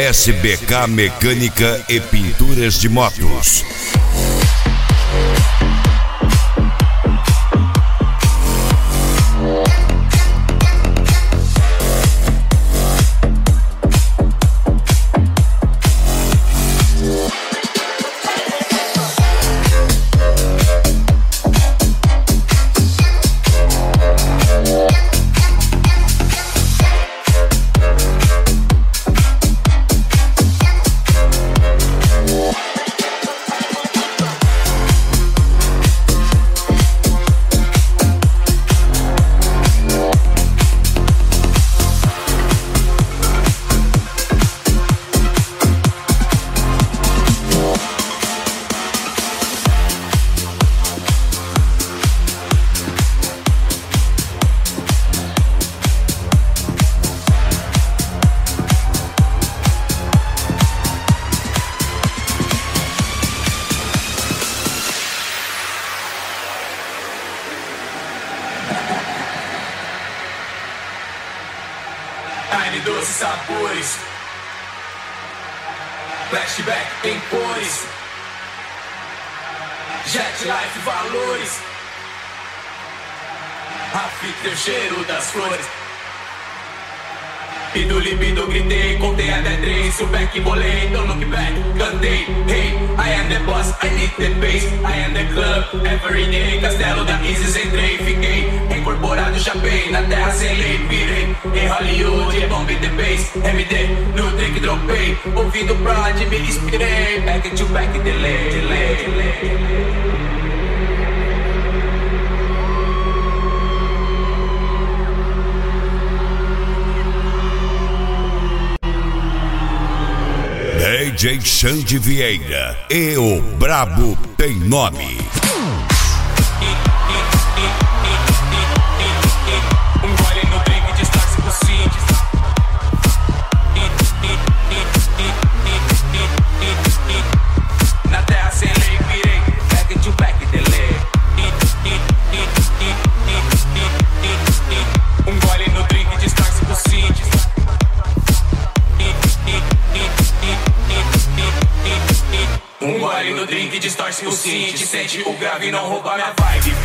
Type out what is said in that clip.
SBK Mecânica e Pinturas de Motos. Carne, doces, sabores, flashback em cores, jet life, valores, a fita, o cheiro das flores. Pido, libido, gritei, contei até 3. O back, bolei, don't look back, cantei. Hey, I am the boss, I need the bass. I am the club, every day. Castelo da Isis, entrei, fiquei incorporado, chapei. Na terra sem lei, virei. Em Hollywood, bomb the bass. MD, no drink, dropei. Ouvindo Prod, me inspirei. Back to back, delay. DJ Xande Vieira e o Brabo Tem Nome. Gole no drink, destaque pro Cindy. Na terra sem lei, virei. Back to back, delay. Gole no drink, destaque pro Cindy. Gole no drink, distorce o synth. Sente o grave, não rouba minha vibe.